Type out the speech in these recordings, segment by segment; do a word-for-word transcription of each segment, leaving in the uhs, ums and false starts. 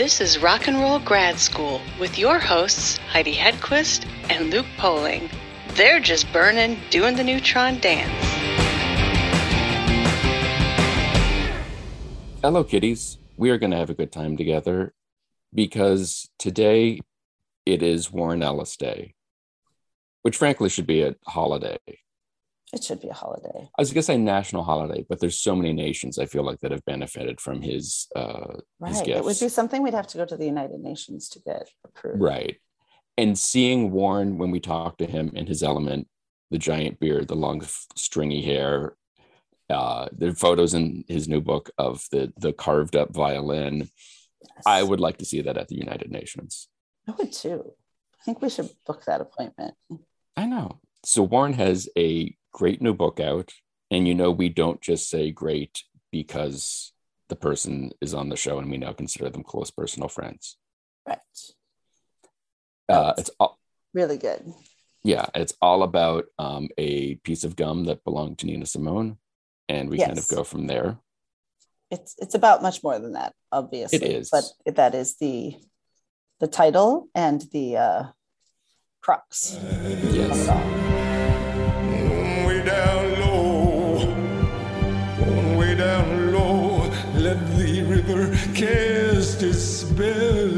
This is Rock and Roll Grad School with your hosts, Heidi Hedquist and Luke Poling. They're just burning, doing the neutron dance. Hello, kiddies. We are going to have a good time together because today it is Warren Ellis Day, which frankly should be a holiday. It should be a holiday. I was going to say national holiday, but there's so many nations I feel like that have benefited from his uh, right. his gifts. It would be something we'd have to go to the United Nations to get approved. Right. And seeing Warren when we talk to him in his element, the giant beard, the long stringy hair, uh, the photos in his new book of the the carved up violin. Yes. I would like to see that at the United Nations. I would too. I think we should book that appointment. I know. So Warren has a great new book out, and you know we don't just say great because the person is on the show and we now consider them close personal friends. Right. Uh, it's all, really good. Yeah, it's all about um, a piece of gum that belonged to Nina Simone, and we yes. kind of go from there. It's it's about much more than that, obviously. It is, but that is the the title and the uh, crux. Yes. Way down low, way down low, let the river cast its spell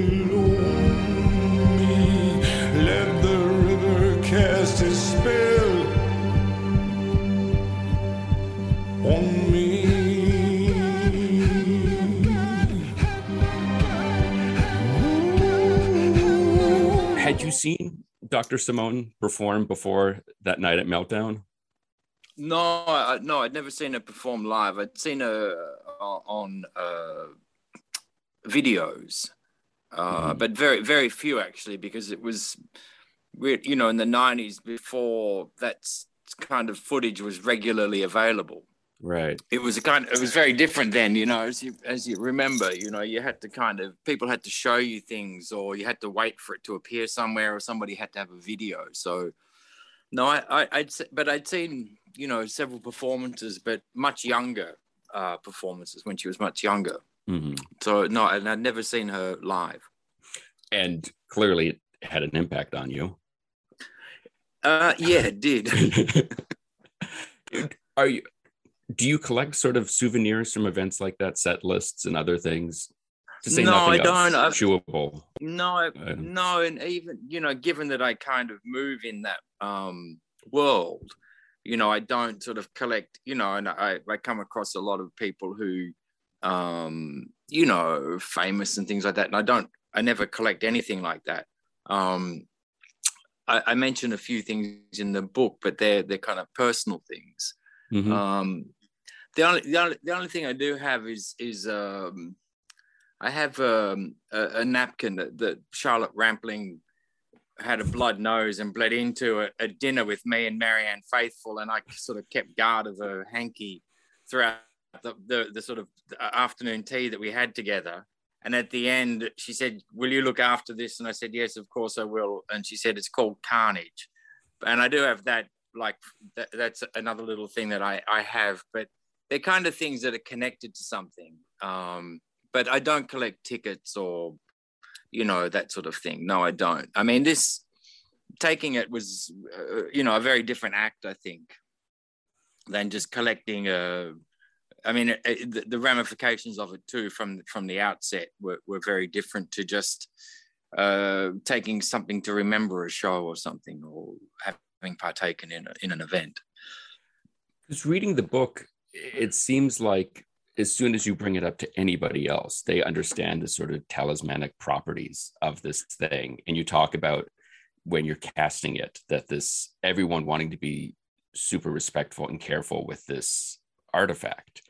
on me. Let the river cast its spell on me. Had you seen Doctor Simone perform before that night at Meltdown? No, I, no, I'd never seen her perform live. I'd seen her uh, on uh, videos, uh, mm. but very, very few actually, because it was, you know, in the nineties before that kind of footage was regularly available. Right. It was a kind of, it was very different then, you know, as you as you remember, you know, you had to kind of, people had to show you things, or you had to wait for it to appear somewhere, or somebody had to have a video. So, no, I, I I'd but I'd seen, you know, several performances, but much younger uh, performances when she was much younger. Mm-hmm. So no, and I'd never seen her live. And clearly, it had an impact on you. Uh, yeah, it did. Are you? Do you collect sort of souvenirs from events like that, set lists and other things? To say no, nothing I don't. else chewable. No, um, no, and even, you know, given that I kind of move in that um, world, you know, I don't sort of collect, you know, and I, I come across a lot of people who, um, you know, famous and things like that, and I don't, I never collect anything like that. Um, I, I mentioned a few things in the book, but they're they're kind of personal things. Mm-hmm. Um, the only the only the only thing I do have is is um, I have um, a, a napkin that, that Charlotte Rampling had a blood nose and bled into at a dinner with me and Marianne Faithfull, and I sort of kept guard of her hanky throughout the, the, the sort of afternoon tea that we had together. And at the end, she said, "Will you look after this?" And I said, "Yes, of course I will." And she said, "It's called Carnage." And I do have that. Like that, that's another little thing that I, I have, but they're kind of things that are connected to something. Um, but I don't collect tickets or, you know, that sort of thing. No, I don't. I mean, this taking it was, uh, you know, a very different act, I think, than just collecting a, I mean, it, it, the, the ramifications of it too from, from the outset were, were very different to just uh, taking something to remember a show or something, or having having partaken in, a, in an event. Just reading the book, it seems like as soon as you bring it up to anybody else, they understand the sort of talismanic properties of this thing. And you talk about when you're casting it, that this, everyone wanting to be super respectful and careful with this artifact.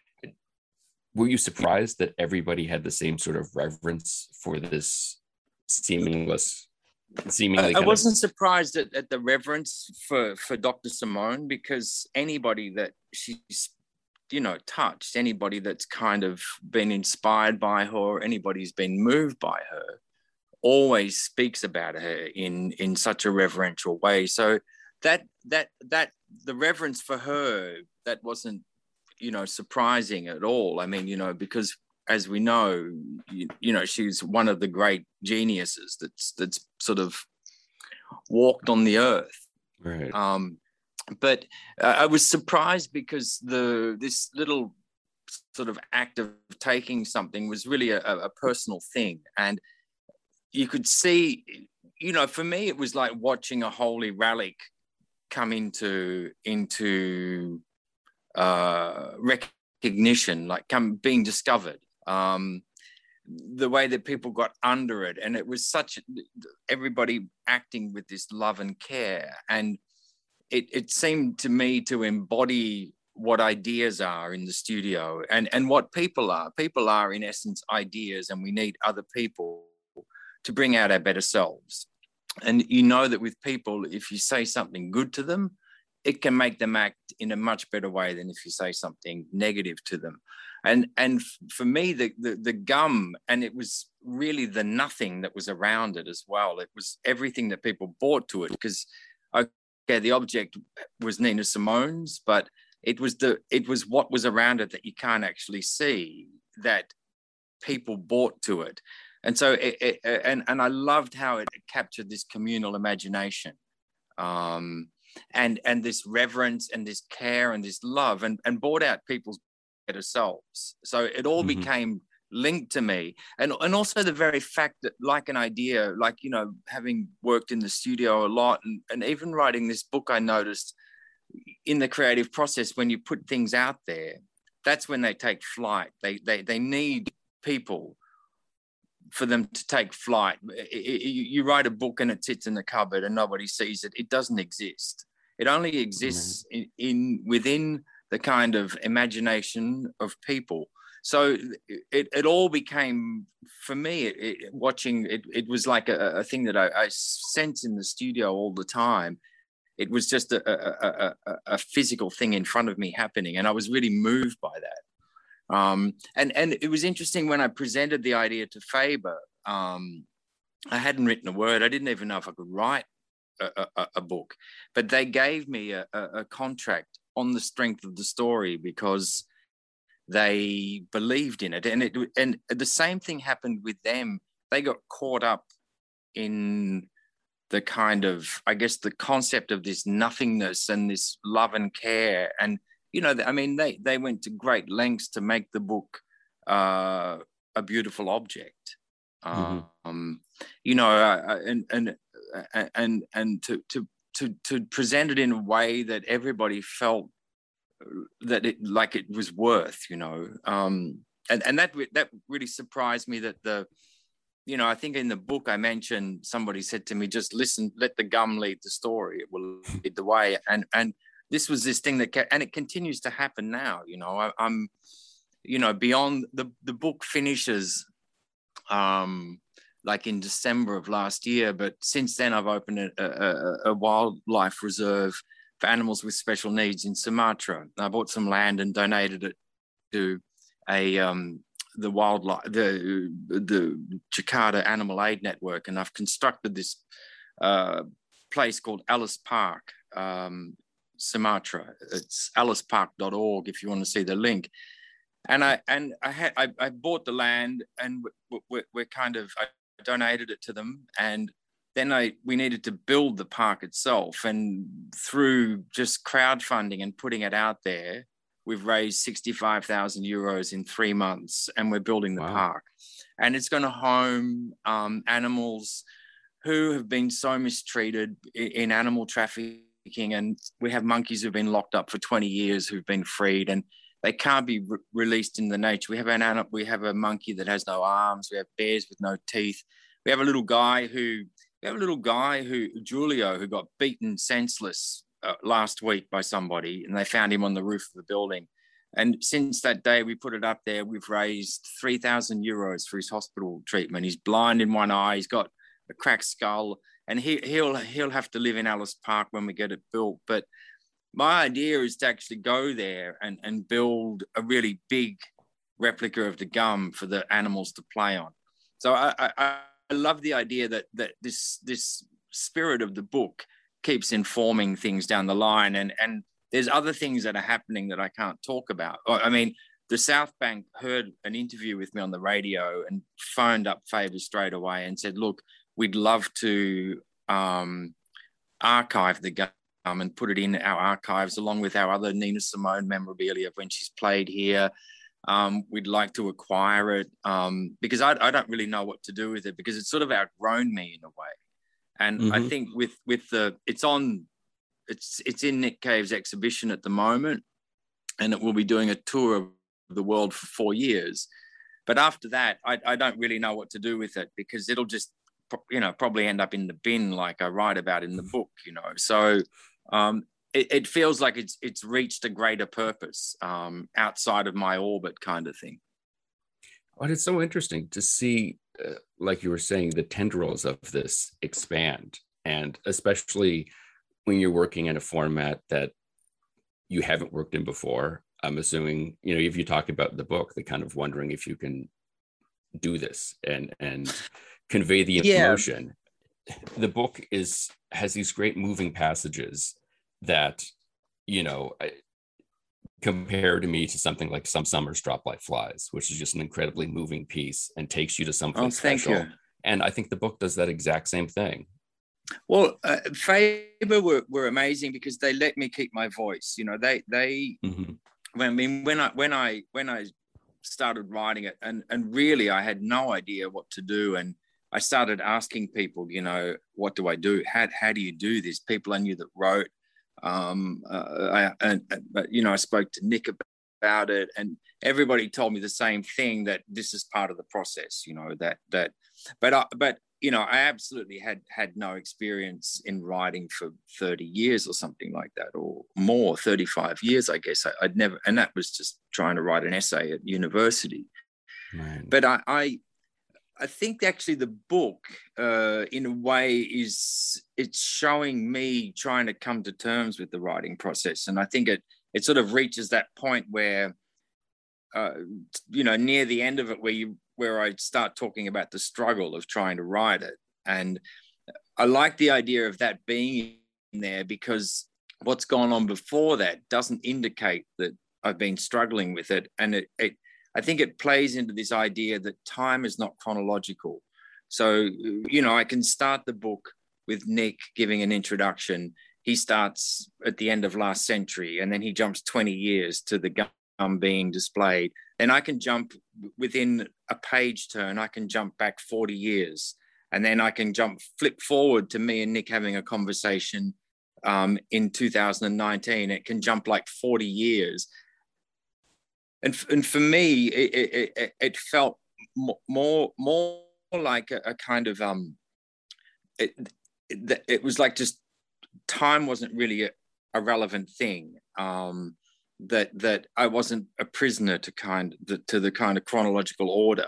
Were you surprised that everybody had the same sort of reverence for this seamless Seemingly I, I wasn't of... surprised at, at the reverence for, for Doctor Simone, because anybody that she's, you know, touched, anybody that's kind of been inspired by her, anybody who's been moved by her, always speaks about her in, in such a reverential way. So that that that the reverence for her, that wasn't, you know, surprising at all. I mean, you know, because as we know, you, you know, she's one of the great geniuses that's that's sort of walked on the earth. Right. Um, but uh, I was surprised because the this little sort of act of taking something was really a, a personal thing, and you could see, you know, for me it was like watching a holy relic come into into uh, recognition, like come being discovered. Um, the way that people got under it, and it was such everybody acting with this love and care, and it, it seemed to me to embody what ideas are in the studio and, and what people are. People are, in essence, ideas, and we need other people to bring out our better selves. And you know that with people, if you say something good to them, it can make them act in a much better way than if you say something negative to them. And and for me, the, the, the gum, and it was really the nothing that was around it as well. It was everything that people brought to it, because, okay, the object was Nina Simone's, but it was the it was what was around it that you can't actually see that people brought to it. And so, it, it, and, and I loved how it captured this communal imagination, um, and, and this reverence and this care and this love, and, and brought out people's better selves. So it all mm-hmm. became linked to me. And, and also the very fact that, like an idea, like, you know, having worked in the studio a lot, and, and even writing this book, I noticed in the creative process, when you put things out there, that's when they take flight. They, they, they need people for them to take flight. You write a book and it sits in the cupboard and nobody sees it. It doesn't exist. It only exists mm-hmm. in, in within the kind of imagination of people. So it, it all became, for me, it, it, watching it, it was like a, a thing that I, I sense in the studio all the time. It was just a, a, a, a physical thing in front of me happening, and I was really moved by that. Um, and, and it was interesting when I presented the idea to Faber. Um, I hadn't written a word. I didn't even know if I could write a, a, a book, but they gave me a, a contract on the strength of the story because they believed in it. And it, and the same thing happened with them. They got caught up in the kind of, I guess, the concept of this nothingness and this love and care. And, you know, I mean, they, they went to great lengths to make the book uh, a beautiful object. Mm-hmm. Um, you know, uh, and, and, and, and to, to, to, to present it in a way that everybody felt that it, like it was worth, you know, um, and, and that, that really surprised me that the, you know, I think in the book I mentioned, somebody said to me, just listen, let the gum lead the story. It will lead the way. And, and this was this thing that, kept, and it continues to happen now, you know, I, I'm, you know, beyond the, the book finishes um, like in December of last year. But since then I've opened a, a, a wildlife reserve for animals with special needs in Sumatra. I bought some land and donated it to a, um, the wildlife, the the Jakarta Animal Aid Network, and I've constructed this uh, place called Alice Park, um, Sumatra. It's alice park dot org if you want to see the link. And I and I had I, I bought the land, and we're, we're kind of I donated it to them, and then I we needed to build the park itself, and through just crowdfunding and putting it out there, we've raised sixty-five thousand euros in three months, and we're building the wow. park. And it's going to home um, animals who have been so mistreated in, in animal trafficking. And we have monkeys who've been locked up for twenty years who've been freed, and they can't be re- released in the nature. We have an animal, we have a monkey that has no arms. We have bears with no teeth. We have a little guy who, we have a little guy who, Giulio, who got beaten senseless Uh, last week by somebody, and they found him on the roof of the building. And since that day we put it up there, we've raised three thousand euros for his hospital treatment. He's blind in one eye, he's got a cracked skull, and he, he'll he'll have to live in Alice Park when we get it built. But my idea is to actually go there and, and build a really big replica of the gum for the animals to play on. So I, I, I love the idea that that this this spirit of the book keeps informing things down the line, and and there's other things that are happening that I can't talk about. I mean, the South Bank heard an interview with me on the radio and phoned up Faber straight away and said, look, we'd love to um, archive the gum and put it in our archives along with our other Nina Simone memorabilia when she's played here. Um, we'd like to acquire it um, because I, I don't really know what to do with it because it's sort of outgrown me in a way. And mm-hmm. I think with with the it's on it's it's in Nick Cave's exhibition at the moment, and it will be doing a tour of the world for four years. But after that, I, I don't really know what to do with it because it'll just you know probably end up in the bin like I write about in the book. You know, so um, it, it feels like it's it's reached a greater purpose um, outside of my orbit, kind of thing. Well, it's so interesting to see. Uh, like you were saying, the tendrils of this expand, and especially when you're working in a format that you haven't worked in before. I'm assuming, you know, if you talk about the book, the kind of wondering if you can do this and and convey the emotion. Yeah. The book is has these great moving passages that, you know, compare to me to something like Some Summers Drop Like Flies, which is just an incredibly moving piece and takes you to something oh, thank special. You. And I think the book does that exact same thing. Well, uh, Faber were, were amazing because they let me keep my voice. You know, they they mm-hmm. I mean when I when I when I started writing it, and and really I had no idea what to do, and I started asking people, you know, what do I do? How how do you do this? People I knew that wrote. Um, uh, I, and, but, you know, I spoke to Nick about it and everybody told me the same thing, that this is part of the process, you know, that, that, but, I, but, you know, I absolutely had, had no experience in writing for thirty years or something like that, or more, thirty-five years, I guess. I, I'd never, and that was just trying to write an essay at university. Man. But I, I, I think actually the book, uh, in a way, is it's showing me trying to come to terms with the writing process, and I think it it sort of reaches that point where, uh, you know, near the end of it, where you where I start talking about the struggle of trying to write it, and I like the idea of that being in there because what's gone on before that doesn't indicate that I've been struggling with it, and it. it I think it plays into this idea that time is not chronological. So, you know, I can start the book with Nick giving an introduction. He starts at the end of last century, and then he jumps twenty years to the gum being displayed. And I can jump within a page turn, I can jump back forty years. And then I can jump, flip forward to me and Nick having a conversation um, in two thousand nineteen. It can jump like forty years. And, and for me, it, it, it felt more more like a, a kind of um, it, it it was like just time wasn't really a, a relevant thing. Um, that that I wasn't a prisoner to kind the, to the kind of chronological order.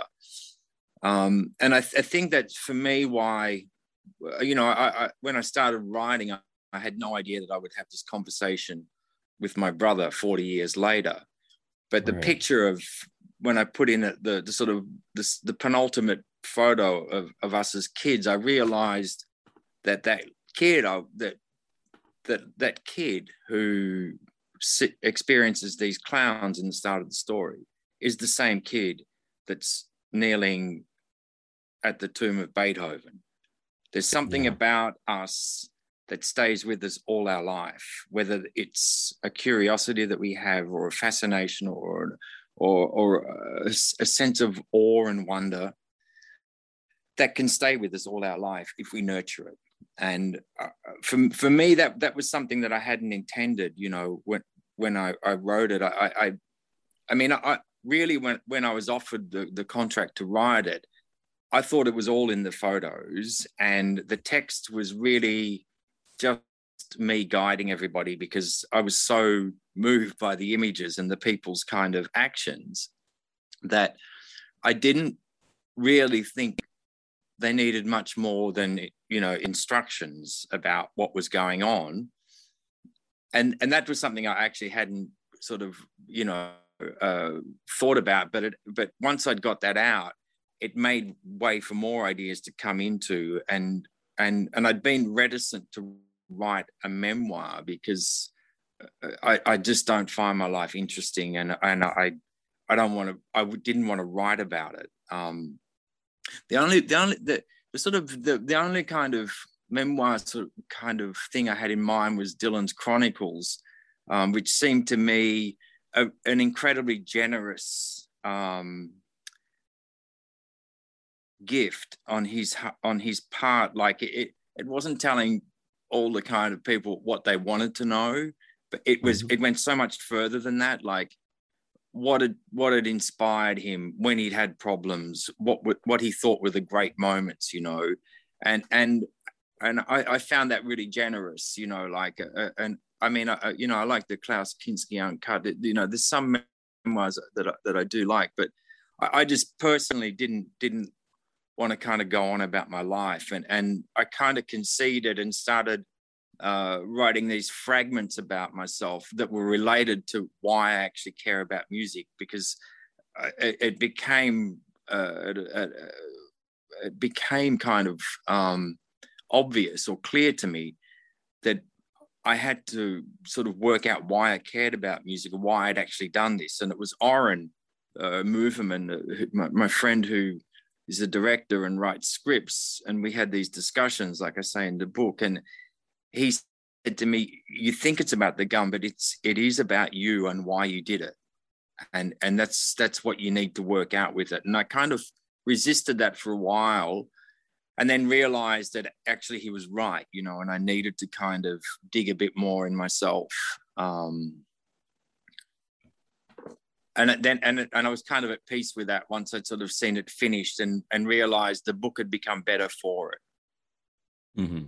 Um, and I, th- I think that's for me why, you know, I, I when I started writing, I, I had no idea that I would have this conversation with my brother forty years later. But the right. picture of when I put in the, the sort of the, the penultimate photo of, of us as kids, I realized that that kid, I, that that that kid who sit, experiences these clowns in the start of the story is the same kid that's kneeling at the tomb of Beethoven. There's something yeah. about us that stays with us all our life, whether it's a curiosity that we have or a fascination or, or, or a, a sense of awe and wonder that can stay with us all our life if we nurture it. And uh, for, for me, that, that was something that I hadn't intended, you know, when, when I, I wrote it. I, I, I mean, I really, when, when I was offered the, the contract to write it, I thought it was all in the photos, and the text was really just me guiding everybody because I was so moved by the images and the people's kind of actions that I didn't really think they needed much more than, you know, instructions about what was going on. And, and that was something I actually hadn't sort of, you know, uh, thought about, but it, but once I'd got that out, it made way for more ideas to come into, and and and I'd been reticent to write a memoir because I, I just don't find my life interesting, and and I I don't want to, I didn't want to write about it. Um, the only, the only, the, the sort of, the, the only kind of memoir sort of kind of thing I had in mind was Dylan's Chronicles, um, which seemed to me a, an incredibly generous um, gift on his, on his part. Like it, it wasn't telling all the kind of people what they wanted to know, but it was, mm-hmm. it went so much further than that. Like, what had what had inspired him when he'd had problems, what what he thought were the great moments, you know, and and and I, I found that really generous, you know, like uh, and I mean, I, you know, I like the Klaus Kinski Uncut, you know, there's some memoirs that I, that I do like, but I, I just personally didn't didn't want to kind of go on about my life, and and I kind of conceded and started uh, writing these fragments about myself that were related to why I actually care about music, because it, it became uh, it, it became kind of um, obvious or clear to me that I had to sort of work out why I cared about music and why I'd actually done this. And it was Oren uh, Moverman, uh, my, my friend who is a director and writes scripts, and we had these discussions, like I say in the book, and he said to me, you think it's about the gun, but it's it is about you and why you did it. And and that's that's what you need to work out with it. And I kind of resisted that for a while, and then realized that actually he was right, you know, and I needed to kind of dig a bit more in myself. Um, and then and, and I was kind of at peace with that once I'd sort of seen it finished and, and realized the book had become better for it. Mm-hmm.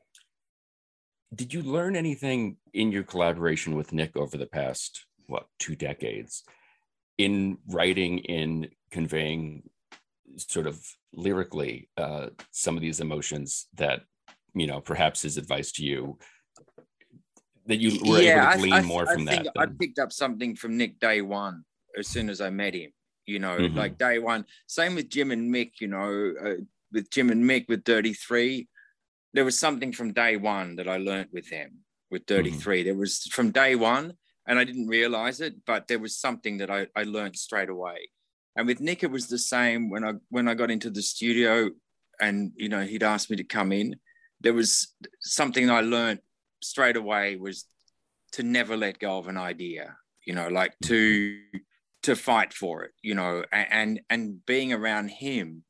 Did you learn anything in your collaboration with Nick over the past, what, two decades in writing, in conveying sort of lyrically uh, some of these emotions that, you know, perhaps his advice to you, that you were yeah, able to glean I, I, more I from think that? I than... picked up something from Nick day one as soon as I met him, you know, mm-hmm. like day one. Same with Jim and Mick, you know, uh, with Jim and Mick with Dirty Three. There was something from day one that I learned with them. With Dirty mm-hmm. Three, there was from day one, and I didn't realize it, but there was something that I, I learned straight away. And with Nick, it was the same. When I when I got into the studio, and you know he'd asked me to come in, there was something I learned straight away was to never let go of an idea. You know, like to to fight for it. You know, and and being around him,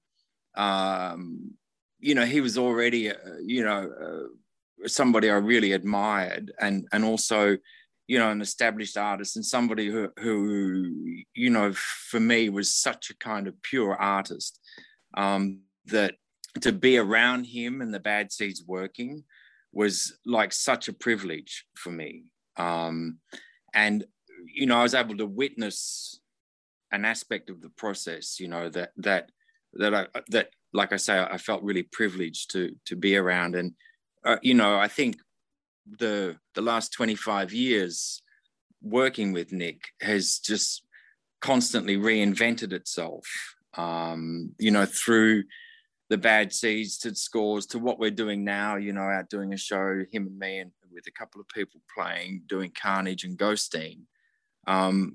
um, you know, he was already, uh, you know. Uh, somebody I really admired, and and also, you know, an established artist, and somebody who, who you know, for me was such a kind of pure artist, um, that to be around him and the Bad Seeds working was like such a privilege for me. Um, and, you know, I was able to witness an aspect of the process, you know, that, that, that I, that, like I say, I felt really privileged to, to be around. And, Uh, you know, I think the the last twenty-five years working with Nick has just constantly reinvented itself, um, you know, through the Bad Seeds to Scores to what we're doing now, you know, out doing a show, him and me, and with a couple of people playing, doing Carnage and Ghosteen. Um,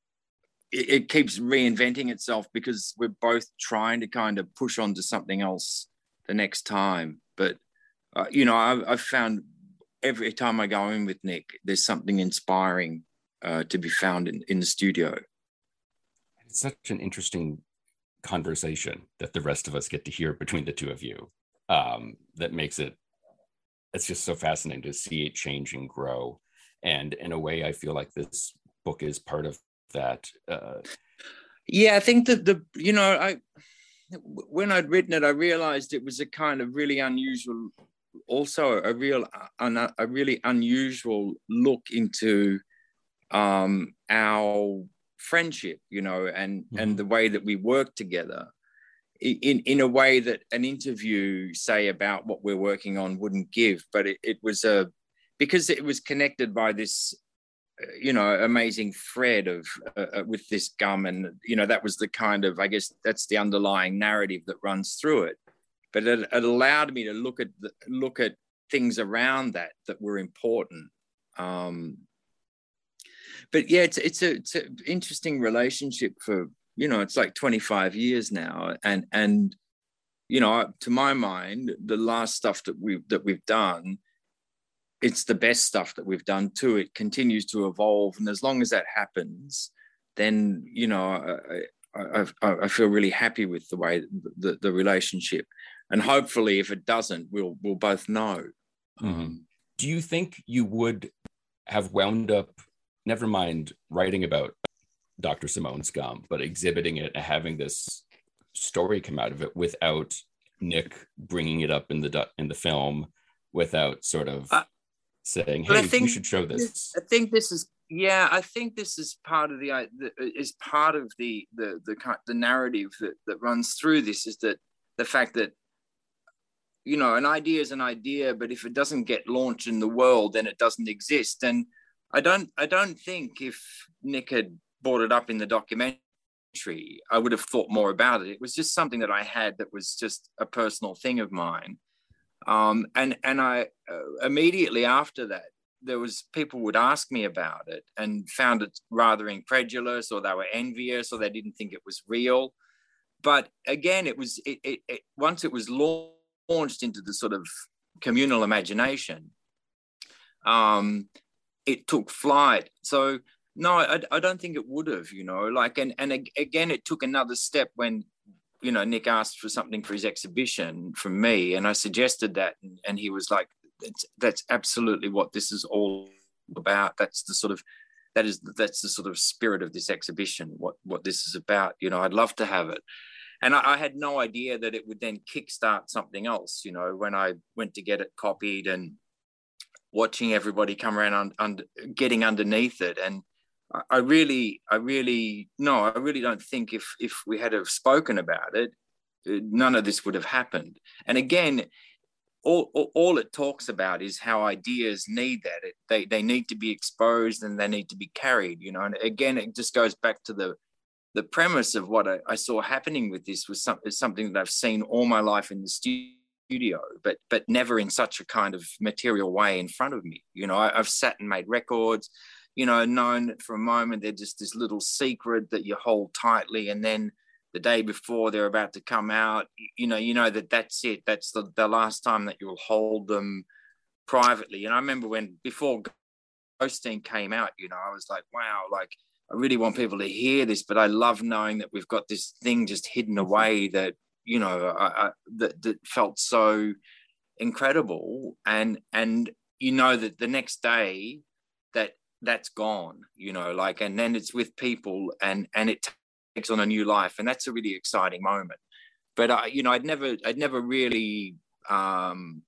it, it keeps reinventing itself because we're both trying to kind of push on to something else the next time. But Uh, you know, I've, I've found every time I go in with Nick, there's something inspiring uh, to be found in, in the studio. It's such an interesting conversation that the rest of us get to hear between the two of you. Um, that makes it, it's just so fascinating to see it change and grow. And in a way, I feel like this book is part of that. Uh, yeah, I think that the, you know, I when I'd written it, I realized it was a kind of really unusual, also a real, a, a really unusual look into um, our friendship, you know, and mm-hmm. and the way that we work together, in in a way that an interview, say, about what we're working on wouldn't give. But it, it was a because it was connected by this, you know, amazing thread of uh, with this gum, and you know that was the kind of, I guess that's the underlying narrative that runs through it. But it, it allowed me to look at the, look at things around that that were important. Um, but yeah, it's it's a it's an interesting relationship for, you know, it's like twenty-five years now, and and you know, to my mind, the last stuff that we that we've done, it's the best stuff that we've done too. It continues to evolve, and as long as that happens, then, you know, I, I, I feel really happy with the way the, the relationship, and hopefully, if it doesn't, we'll we'll both know. Mm-hmm. Um, Do you think you would have wound up, never mind writing about Doctor Simone Scum, but exhibiting it and having this story come out of it without Nick bringing it up in the in the film, without sort of uh, saying, "Hey, think, we should show this"? I think this is, yeah, I think this is part of the is part of the the the, the narrative that that runs through this, is that the fact that, you know, an idea is an idea, but if it doesn't get launched in the world, then it doesn't exist. And I don't, I don't think if Nick had brought it up in the documentary, I would have thought more about it. It was just something that I had that was just a personal thing of mine. Um, and and I uh, immediately after that, there was people would ask me about it and found it rather incredulous, or they were envious, or they didn't think it was real. But again, it was it, it, it once it was launched. launched into the sort of communal imagination, um, it took flight. So no, I, I don't think it would have, you know, like, and, and again, it took another step when, you know, Nick asked for something for his exhibition from me, and I suggested that, and, and he was like, that's, that's absolutely what this is all about. That's the sort of, that is, that's the sort of spirit of this exhibition, what, what this is about. You know, I'd love to have it. And I, I had no idea that it would then kickstart something else, you know, when I went to get it copied and watching everybody come around on, on getting underneath it. And I, I really, I really, no, I really don't think if if we had have spoken about it, none of this would have happened. And again, all, all, all it talks about is how ideas need that. It, they, they need to be exposed and they need to be carried, you know. And again, it just goes back to the the premise of what I, I saw happening with this was some, something that I've seen all my life in the studio, but but never in such a kind of material way in front of me. You know, I, I've sat and made records, you know, known for a moment they're just this little secret that you hold tightly, and then the day before they're about to come out, you know, you know that that's it. That's the, the last time that you'll hold them privately. And I remember when, before Ghosteen came out, you know, I was like, wow, like, I really want people to hear this, but I love knowing that we've got this thing just hidden away that, you know, I, I, that, that felt so incredible. And, and, you know, that the next day that that's gone, you know, like, and then it's with people and, and it takes on a new life. And that's a really exciting moment. But, I, you know, I'd never, I'd never really, um,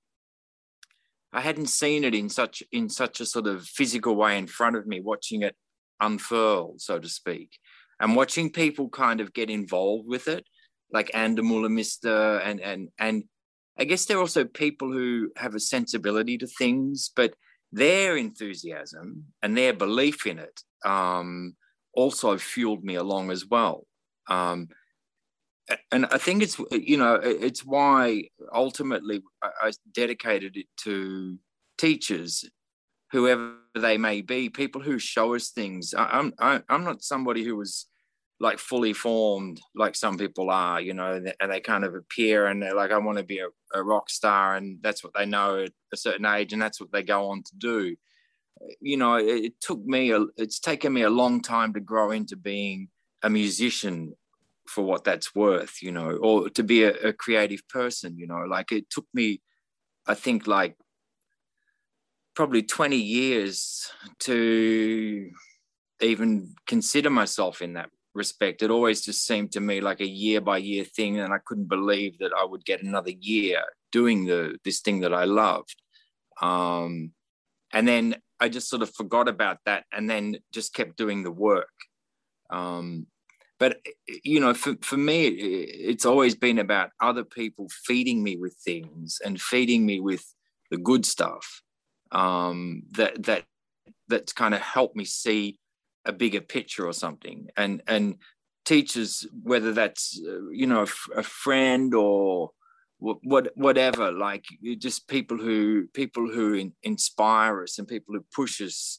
I hadn't seen it in such, in such a sort of physical way in front of me, watching it unfurl, so to speak, and watching people kind of get involved with it, like Andamula Mister, and and and I guess there are also people who have a sensibility to things, but their enthusiasm and their belief in it um, also fueled me along as well. Um, and I think it's, you know, it's why ultimately I, I dedicated it to teachers, whoever they may be, people who show us things. I, I'm I, I'm not somebody who was like fully formed like some people are, you know, and they kind of appear and they're like, I want to be a, a rock star, and that's what they know at a certain age, and that's what they go on to do. You know, it, it took me, a, it's taken me a long time to grow into being a musician, for what that's worth, you know, or to be a, a creative person, you know, like it took me, I think, like probably twenty years to even consider myself in that respect. It always just seemed to me like a year by year thing, and I couldn't believe that I would get another year doing the this thing that I loved. Um, and then I just sort of forgot about that, and then just kept doing the work. Um, but you know, for for me, it's always been about other people feeding me with things and feeding me with the good stuff. Um, that that that's kind of helped me see a bigger picture or something. And and teachers, whether that's uh, you know a, a friend or what whatever, like just people who people who in, inspire us and people who push us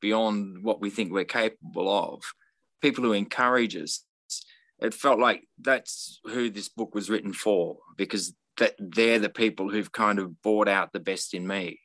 beyond what we think we're capable of, people who encourage us. It felt like that's who this book was written for, because that they're the people who've kind of brought out the best in me.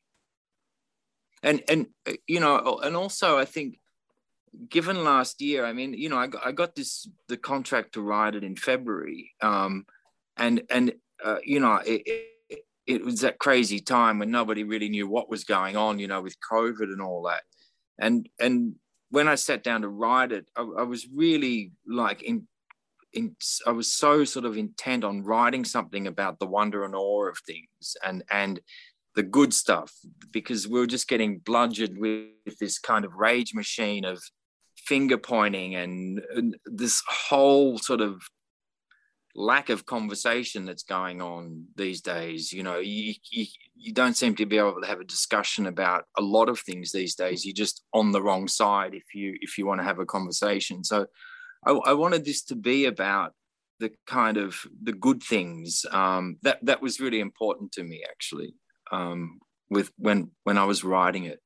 And, and you know, and also I think, given last year, I mean, you know, I got, I got this, the contract to write it in February. Um, and, and uh, you know, it, it, it was that crazy time when nobody really knew what was going on, you know, with COVID and all that. And, and when I sat down to write it, I, I was really like, in, in, I was so sort of intent on writing something about the wonder and awe of things and, and the good stuff, because we were just getting bludgeoned with this kind of rage machine of finger pointing and, and this whole sort of lack of conversation that's going on these days. You know, you, you you don't seem to be able to have a discussion about a lot of things these days. You're just on the wrong side if you if you want to have a conversation. So I, I wanted this to be about the kind of the good things. Um, that that was really important to me, actually, um, with when when I was writing it.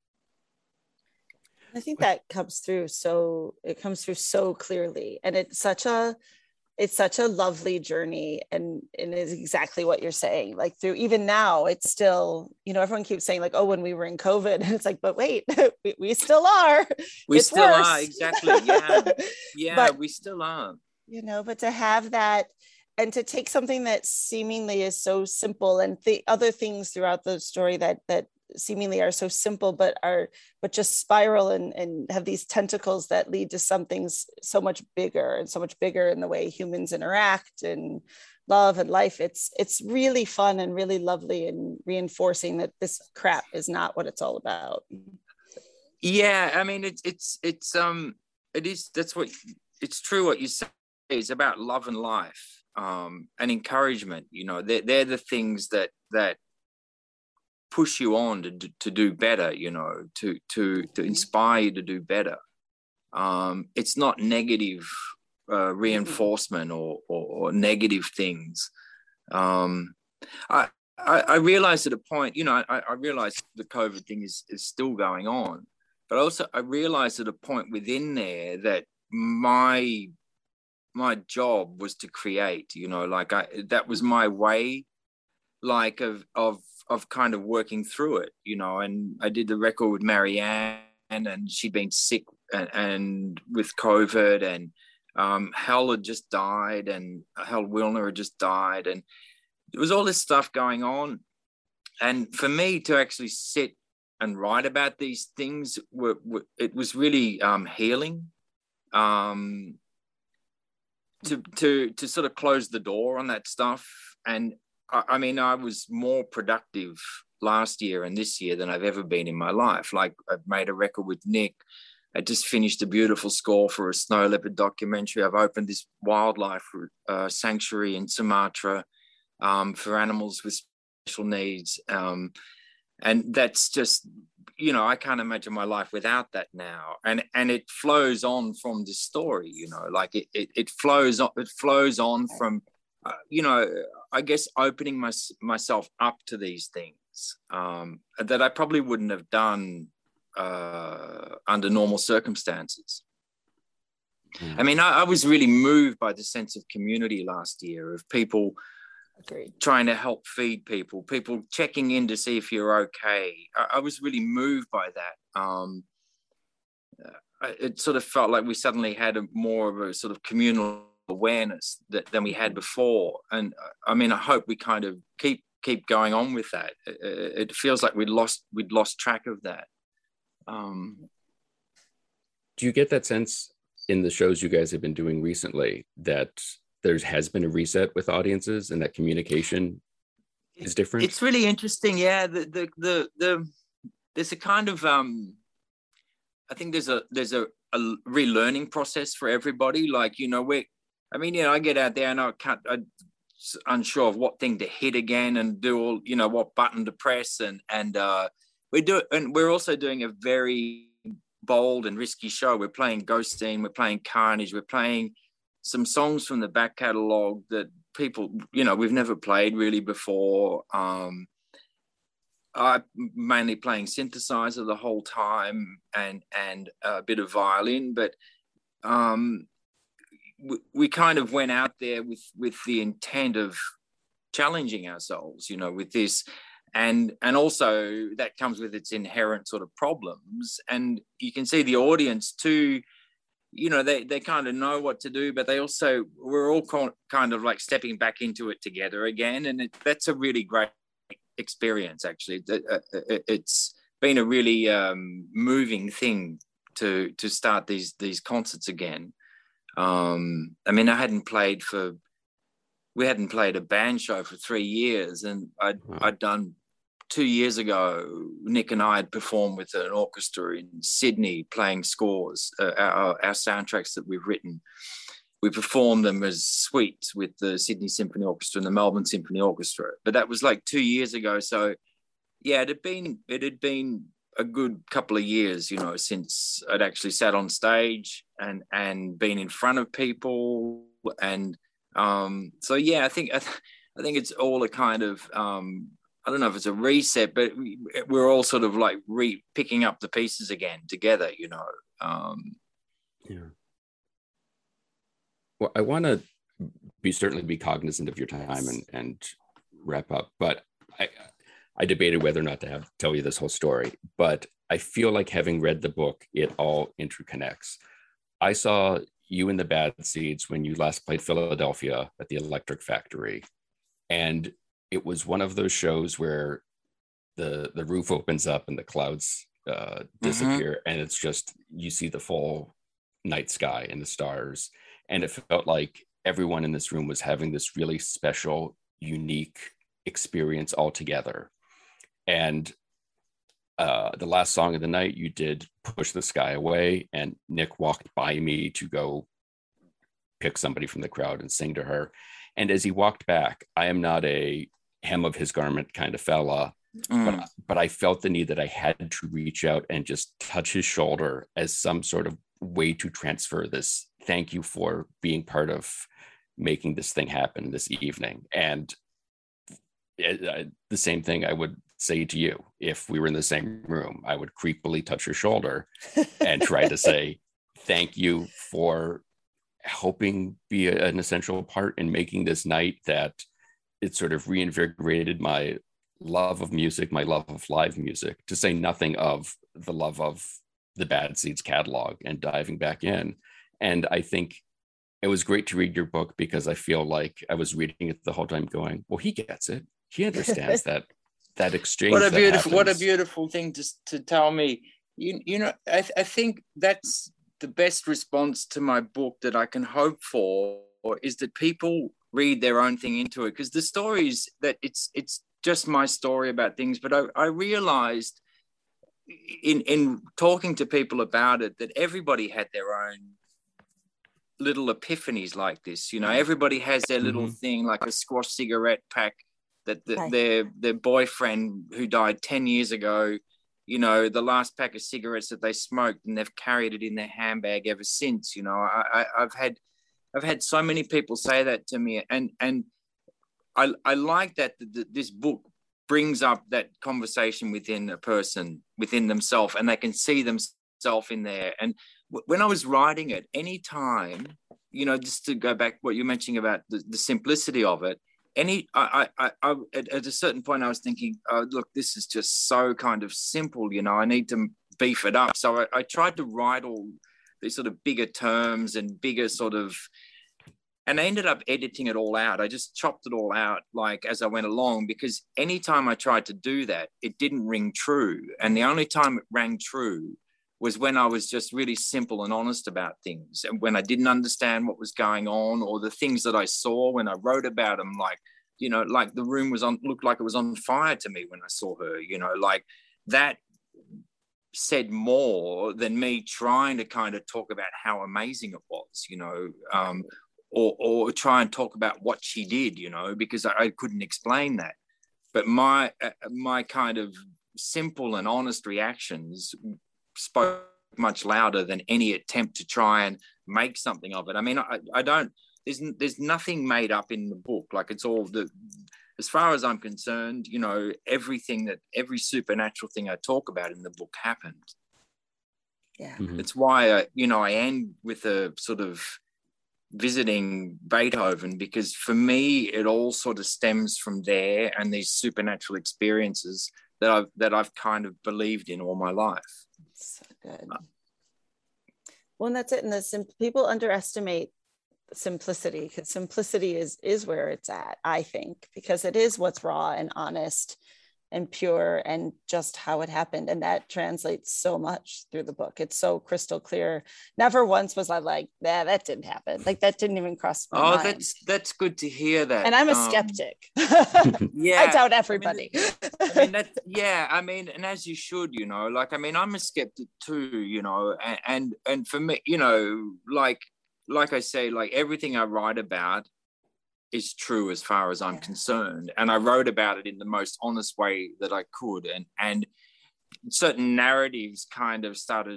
I think that comes through so it comes through so clearly, and it's such a it's such a lovely journey, and and is exactly what you're saying. Like through even now, it's still, you know, everyone keeps saying like, oh, when we were in COVID, and it's like, but wait, we, we still are. We it's still worse. are, exactly. Yeah, yeah, but, we still are. You know, but to have that. And to take something that seemingly is so simple, and the other things throughout the story that that seemingly are so simple, but are but just spiral and, and have these tentacles that lead to something so much bigger and so much bigger in the way humans interact and love and life. It's it's really fun and really lovely, and reinforcing that this crap is not what it's all about. Yeah, I mean, it's it's it's um it is that's what it's true what you say. It's about love and life. Um, and encouragement, you know, they're, they're the things that that push you on to to do better, you know, to to to inspire you to do better. Um, it's not negative uh, reinforcement or, or or negative things. Um, I, I I realized at a point, you know, I, I realized the COVID thing is is still going on, but also I realized at a point within there that my my job was to create, you know, like I, that was my way, like of, of, of kind of working through it, you know, and I did the record with Marianne, and she'd been sick and, and with COVID, and um, Hal had just died, and Hal Wilner had just died. And there was all this stuff going on. And for me to actually sit and write about these things, were, were it was really um, healing. Um, to to to sort of close the door on that stuff. And I, I mean, I was more productive last year and this year than I've ever been in my life. Like, I've made a record with Nick. I just finished a beautiful score for a snow leopard documentary. I've opened this wildlife uh, sanctuary in Sumatra um, for animals with special needs. Um, and that's just, you know, I can't imagine my life without that now. And and it flows on from this story, you know, like it it, it flows on, it flows on from, uh, you know, I guess opening my, myself up to these things um, that I probably wouldn't have done uh, under normal circumstances. Mm. I mean, I, I was really moved by the sense of community last year, of people Agreed. Trying to help feed people, people checking in to see if you're okay. I, I was really moved by that. Um, it sort of felt like we suddenly had a more of a sort of communal awareness that, than we had before. And I mean, I hope we kind of keep keep going on with that. It, it feels like we'd lost we'd lost track of that. Um, Do you get that sense in the shows you guys have been doing recently that there has been a reset with audiences and that communication is different? It's really interesting. Yeah. The, the, the, the, there's a kind of, um, I think there's a, there's a, a relearning process for everybody. Like, you know, we, I mean, you know, I get out there and I can't, I'm unsure of what thing to hit again and do all, you know, what button to press. And, and, uh, we do, and we're also doing a very bold and risky show. We're playing Ghosteen, we're playing Carnage, we're playing some songs from the back catalogue that people, you know, we've never played really before. Um, I mainly playing synthesizer the whole time and and a bit of violin, but um, we, we kind of went out there with with the intent of challenging ourselves, you know, with this, and and also that comes with its inherent sort of problems, and you can see the audience too. You know, they, they kind of know what to do, but they also, we're all kind of like stepping back into it together again. And it, that's a really great experience, actually. It's been a really um, moving thing to to start these these concerts again. Um, I mean, I hadn't played for, we hadn't played a band show for three years. And I'd, wow. I'd done, two years ago, Nick and I had performed with an orchestra in Sydney playing scores, uh, our, our soundtracks that we've written. We performed them as suites with the Sydney Symphony Orchestra and the Melbourne Symphony Orchestra. But that was like two years ago. So, yeah, it had been it had been a good couple of years, you know, since I'd actually sat on stage and and been in front of people. And um, so, yeah, I think I, th- I think it's all a kind of um, I don't know if it's a reset, but we're all sort of like re picking up the pieces again together, you know. Um, yeah. Well, I want to be certainly be cognizant of your time and, and wrap up, but I I debated whether or not to have tell you this whole story, but I feel like having read the book, it all interconnects. I saw you in the Bad Seeds when you last played Philadelphia at the Electric Factory, and it was one of those shows where the the roof opens up and the clouds uh, disappear, mm-hmm. and it's just, you see the full night sky and the stars. And it felt like everyone in this room was having this really special, unique experience all together. And uh, the last song of the night, you did Push the Sky Away, and Nick walked by me to go pick somebody from the crowd and sing to her. And as he walked back, I am not a hem of his garment kind of fella, mm. but, but I felt the need that I had to reach out and just touch his shoulder as some sort of way to transfer this thank you for being part of making this thing happen this evening. And uh, the same thing I would say to you if we were in the same room. I would creepily touch your shoulder and try to say thank you for helping be a, an essential part in making this night that it sort of reinvigorated my love of music, my love of live music, to say nothing of the love of the Bad Seeds catalog and diving back in. And I think it was great to read your book because I feel like I was reading it the whole time going, well, he gets it. He understands that that exchange. What a beautiful, what a beautiful thing to, to tell me. You, you know, I, th- I think that's the best response to my book that I can hope for, is that people read their own thing into it. Because the stories that it's, it's just my story about things, but I, I realized in, in talking to people about it, that everybody had their own little epiphanies like this. You know, everybody has their little mm-hmm. thing, like a squash cigarette pack that the, right. their their boyfriend who died ten years ago, you know, the last pack of cigarettes that they smoked, and they've carried it in their handbag ever since. You know, I, I, I've had I've had so many people say that to me, and and I I like that the, the, this book brings up that conversation within a person, within themselves, and they can see themselves in there. And w- when I was writing it, any time, you know, just to go back what you're mentioning about the, the simplicity of it, any I, I, I at, at a certain point I was thinking, oh, look, this is just so kind of simple, you know, I need to beef it up. So I, I tried to write all these sort of bigger terms and bigger sort of, and I ended up editing it all out. I just chopped it all out like as I went along, because anytime I tried to do that, it didn't ring true. And the only time it rang true was when I was just really simple and honest about things, and when I didn't understand what was going on, or the things that I saw when I wrote about them, like, you know, like the room was on, looked like it was on fire to me when I saw her, you know, like that said more than me trying to kind of talk about how amazing it was, you know, um, or, or try and talk about what she did, you know, because I, I couldn't explain that. But my, uh, my kind of simple and honest reactions spoke much louder than any attempt to try and make something of it. I mean, I, I don't, there's, there's nothing made up in the book. Like, it's all the, as far as I'm concerned, you know, everything that every supernatural thing I talk about in the book happened. Yeah. Mhm. It's why I, you know, I end with a sort of visiting Beethoven, because for me it all sort of stems from there and these supernatural experiences that I've that I've kind of believed in all my life. So good. Well, and that's it. And the sim- people underestimate simplicity, because simplicity is is where it's at, I think, because it is what's raw and honest and pure and just how it happened. And that translates so much through the book. It's so crystal clear. Never once was I like, nah, that didn't happen. Like that didn't even cross my oh, mind. that's that's good to hear that. And I'm a um, skeptic. Yeah, I doubt everybody. I mean, I mean that. Yeah, I mean, and as you should, you know, like I mean, I'm a skeptic too, you know, and and, and for me, you know, like like I say, like everything I write about is true as far as I'm Yeah. concerned, and I wrote about it in the most honest way that I could, and and certain narratives kind of started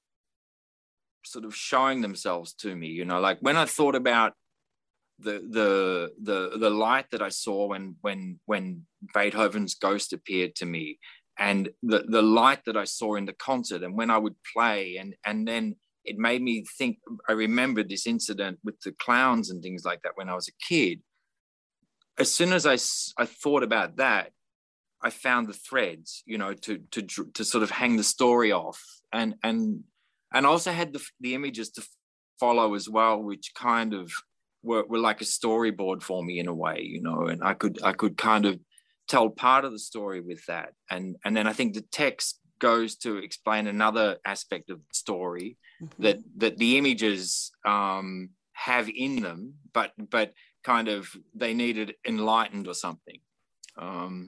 sort of showing themselves to me, you know, like when I thought about the the the the light that I saw when when when Beethoven's ghost appeared to me, and the the light that I saw in the concert, and when I would play, and and then it made me think. I remembered this incident with the clowns and things like that when I was a kid. As soon as I, I thought about that, I found the threads, you know, to to to sort of hang the story off, and and and also had the the images to follow as well, which kind of were, were like a storyboard for me in a way, you know, and I could I could kind of tell part of the story with that, and and then I think the text goes to explain another aspect of the story mm-hmm. that that the images um, have in them, but but kind of they needed enlightened or something. Um,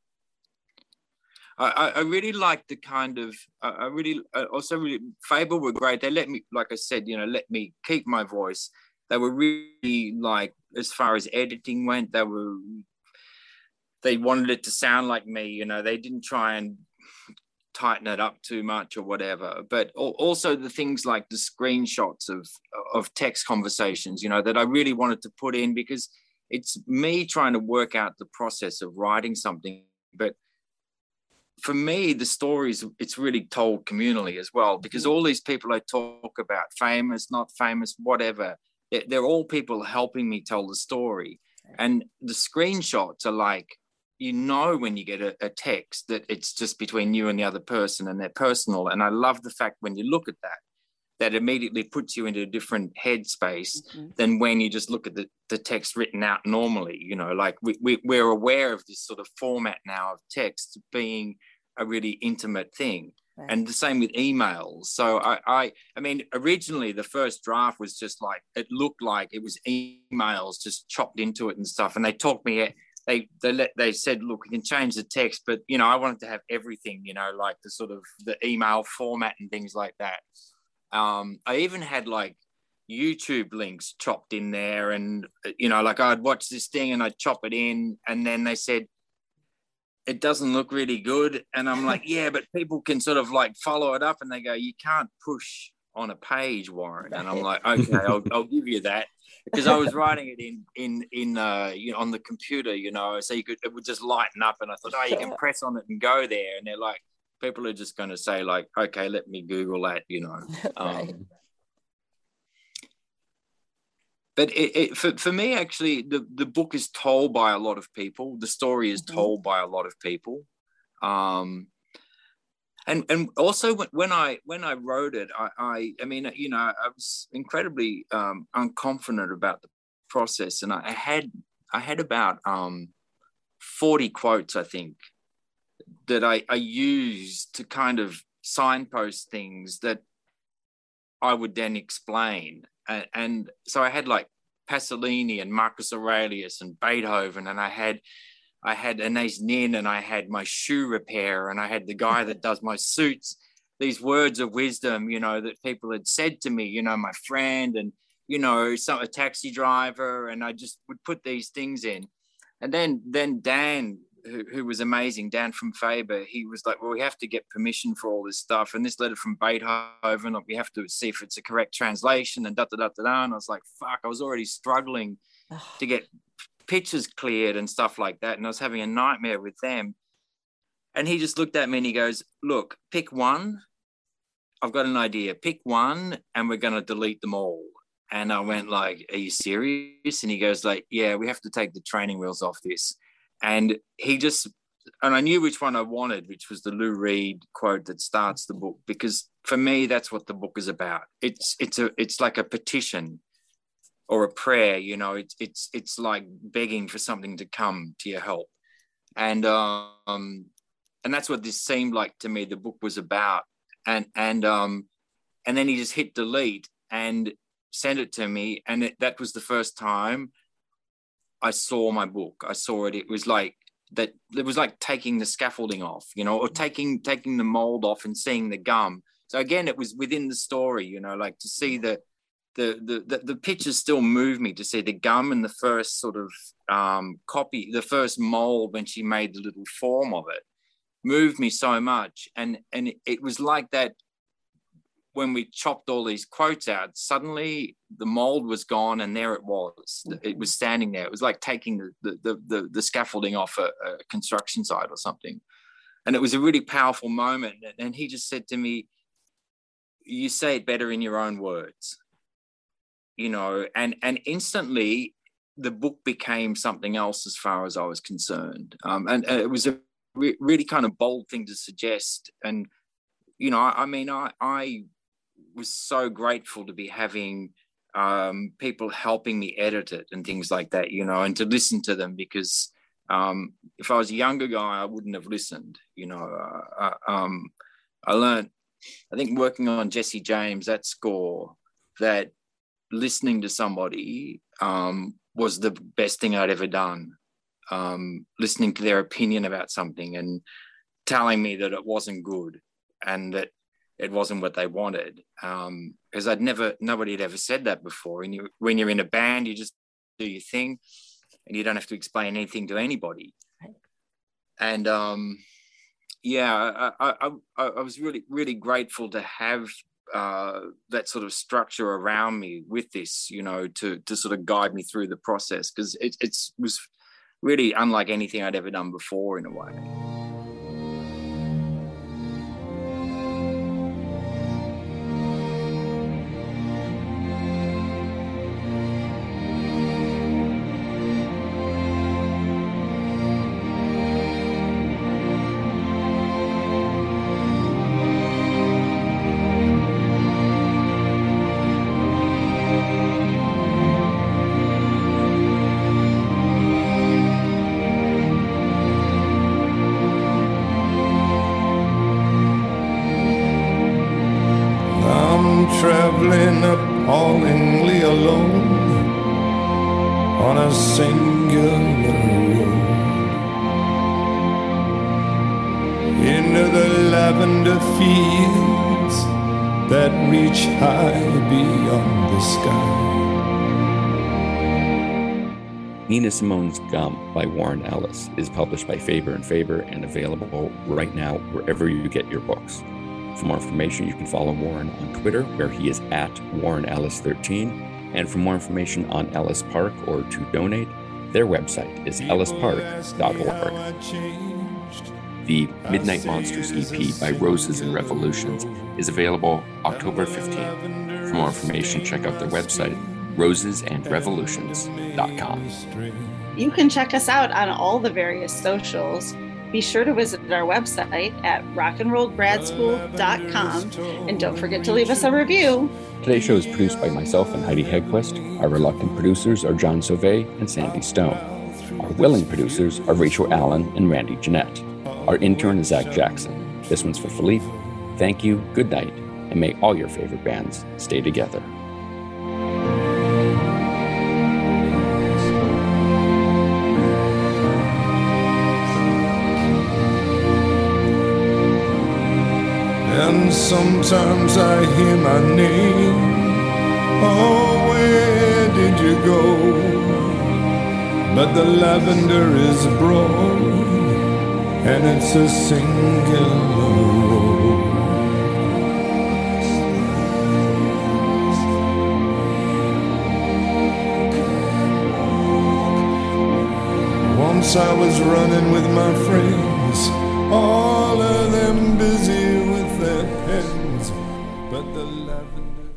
I, I really like the kind of I really also really Fable were great. They let me, like I said, you know, let me keep my voice. They were really like, as far as editing went, they were they wanted it to sound like me. You know, they didn't try and tighten it up too much or whatever, but also the things like the screenshots of of text conversations, you know, that I really wanted to put in, because it's me trying to work out the process of writing something. But for me, the stories, it's really told communally as well, because all these people I talk about, famous, not famous, whatever, they're, they're all people helping me tell the story. And the screenshots are like, you know, when you get a, a text that it's just between you and the other person and they're personal. And I love the fact when you look at that, that immediately puts you into a different headspace mm-hmm. than when you just look at the, the text written out normally. You know, like we, we, we're aware of this sort of format now of text being a really intimate thing. Right. And the same with emails. So I, I, I mean, originally the first draft was just like, it looked like it was emails just chopped into it and stuff. And they talked me at, They they let, they said, look, we can change the text, but you know, I wanted to have everything, you know, like the sort of the email format and things like that. Um, I even had like YouTube links chopped in there, and you know, like I'd watch this thing and I'd chop it in, and then they said it doesn't look really good, and I'm like, yeah, but people can sort of like follow it up, and they go, you can't push on a page, Warren, and I'm like, okay, I'll, I'll give you that. Because I was writing it in in in uh, you know, on the computer, you know, so you could it would just lighten up, and I thought, oh, you can press on it and go there, and they're like, people are just going to say like, okay, let me Google that, you know. Right. Um, but it, it, for for me, actually, the the book is told by a lot of people. The story is mm-hmm. told by a lot of people. Um, And and also when I when I wrote it, I I, I mean, you know, I was incredibly um, unconfident about the process, and I had I had about um, forty quotes, I think, that I, I used to kind of signpost things that I would then explain, and, and so I had like Pasolini and Marcus Aurelius and Beethoven, and I had. I had Anais Nin, and I had my shoe repair, and I had the guy that does my suits, these words of wisdom, you know, that people had said to me, you know, my friend, and, you know, some, a taxi driver, and I just would put these things in. And then then Dan, who, who was amazing, Dan from Faber, he was like, well, we have to get permission for all this stuff. And this letter from Beethoven, we have to see if it's a correct translation, and da da da da da. And I was like, fuck, I was already struggling to get pictures cleared and stuff like that. And I was having a nightmare with them. And he just looked at me and he goes, look, pick one. I've got an idea. Pick one and we're going to delete them all. And I went like, are you serious? And he goes like, yeah, we have to take the training wheels off this. And he just, and I knew which one I wanted, which was the Lou Reed quote that starts the book, because for me, that's what the book is about. It's, it's a, it's like a petition or a prayer, you know, it's, it's, it's like begging for something to come to your help. And, um, and that's what this seemed like to me, the book was about. And, and, um, and then he just hit delete and sent it to me. And it, that was the first time I saw my book. I saw it. It was like that. It was like taking the scaffolding off, you know, or taking, taking the mold off and seeing the gum. So again, it was within the story, you know, like to see the, the, the, the, the pictures still move me, to see the gum and the first sort of um, copy, the first mold when she made the little form of it, moved me so much. And and it was like that when we chopped all these quotes out, suddenly the mold was gone and there it was. It was standing there. It was like taking the the the, the scaffolding off a, a construction site or something. And it was a really powerful moment. And he just said to me, you say it better in your own words, you know, and and instantly the book became something else as far as I was concerned. Um, and, and it was a really kind of bold thing to suggest. And, you know, I, I mean, I, I was so grateful to be having um, people helping me edit it and things like that, you know, and to listen to them, because um, if I was a younger guy, I wouldn't have listened, you know. Uh, um, I learned, I think working on Jesse James, that score, that listening to somebody um, was the best thing I'd ever done. Um, listening to their opinion about something and telling me that it wasn't good and that it wasn't what they wanted. Um, because I'd never, nobody had ever said that before. And you, when you're in a band, you just do your thing and you don't have to explain anything to anybody. And um, yeah, I, I, I, I was really, really grateful to have uh, that sort of structure around me with this, you know, to, to sort of guide me through the process, because it it's, was really unlike anything I'd ever done before in a way. Traveling appallingly alone on a singular road into the lavender fields that reach high beyond the sky. Nina Simone's Gum by Warren Ellis is published by Faber and Faber and available right now wherever you get your books. For more information, you can follow Warren on Twitter, where he is at Warren Ellis thirteen. And for more information on Ellis Park or to donate, their website is ellis park dot org. The Midnight Monsters E P by Roses and Revolutions is available October fifteenth. For more information, check out their website, roses and revolutions dot com. You can check us out on all the various socials. Be sure to visit our website at rock and roll grad school dot com, and don't forget to leave us a review. Today's show is produced by myself and Heidi Hedquist. Our reluctant producers are John Sauvé and Sandy Stone. Our willing producers are Rachel Allen and Randy Jeanette. Our intern is Zach Jackson. This one's for Philippe. Thank you, good night, and may all your favorite bands stay together. And sometimes I hear my name. Oh, where did you go? But the lavender is broad, and it's a singular road. once I was running with my friends, all of them busy with their pens, but the lavender